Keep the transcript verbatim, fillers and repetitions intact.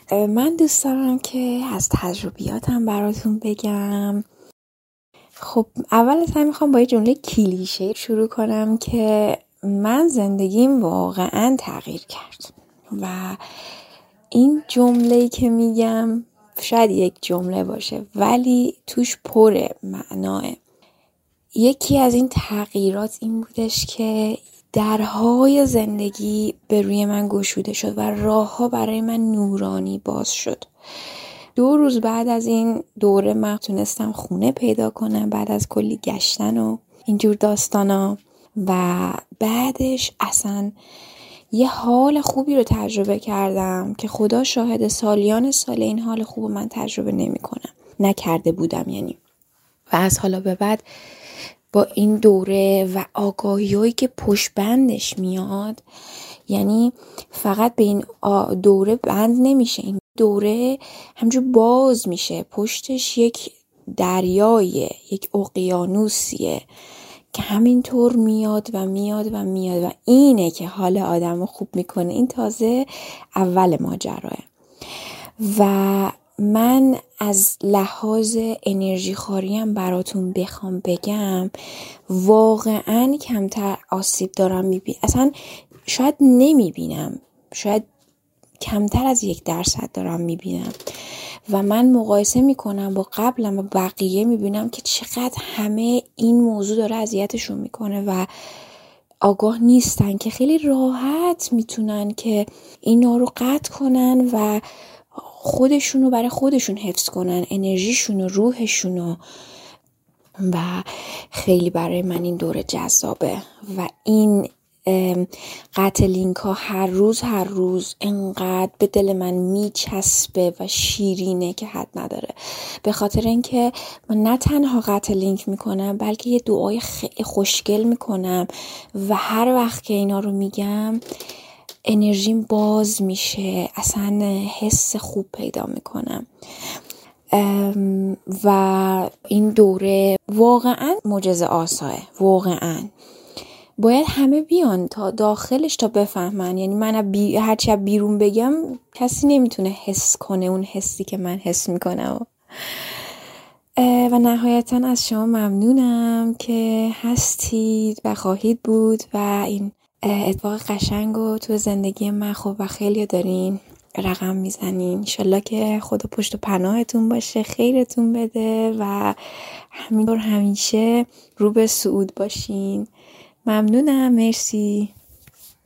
من دوست دارم که از تجربیاتم براتون بگم. خب اول از همه میخوام با یه جمله کلیشه شروع کنم که من زندگیم واقعا تغییر کرد و این جمله‌ای که میگم شاید یک جمله باشه ولی توش پر معناه. یکی از این تغییرات این بودش که درهای زندگی به روی من گشوده شد و راه‌ها برای من نورانی باز شد. دو روز بعد از این دوره من تونستم خونه پیدا کنم بعد از کلی گشتن و اینجور داستانا و بعدش اصلا یه حال خوبی رو تجربه کردم که خدا شاهد سالیان سال این حال خوب من تجربه نمی کنم نکرده بودم یعنی و از حالا به بعد با این دوره و آگاهی‌هایی که پشت بندش میاد، یعنی فقط به این دوره بند نمیشه، این دوره همجور باز میشه، پشتش یک دریایه، یک اقیانوسیه که همینطور میاد و میاد و میاد و اینه که حال آدمو خوب میکنه. این تازه اول ماجراه و من از لحاظ انرژی خاریم براتون بخوام بگم واقعا کمتر آسیب دارم میبینم، اصلا شاید نمیبینم، شاید کمتر از یک درصد دارم میبینم و من مقایسه میکنم با قبلم و بقیه میبینم که چقدر همه این موضوع داره اذیتشون میکنه و آگاه نیستن که خیلی راحت میتونن که اینا رو قطع کنن و خودشونو برای خودشون حفظ کنن، انرژیشونو، روحشونو و خیلی برای من این دوره جذابه و این قطع لینک ها هر روز هر روز انقدر به دل من میچسبه و شیرینه که حد نداره، به خاطر اینکه من نه تنها قطع لینک میکنم بلکه یه دعای خیلی خوشگل میکنم و هر وقت که اینا رو میگم انرژیم باز میشه، اصلا حس خوب پیدا میکنم و این دوره واقعا معجزه آساه. واقعا باید همه بیان تا داخلش تا بفهمن، یعنی من بی... هرچی بیرون بگم کسی نمیتونه حس کنه اون حسی که من حس میکنم و نهایتا از شما ممنونم که هستید و خواهید بود و این اتفاق قشنگ و تو زندگی من خب و خیلی دارین رقم میزنین. انشالله که خدا پشت و پناهتون باشه، خیرتون بده و همینطور همیشه رو به صعود باشین. ممنونم، مرسی.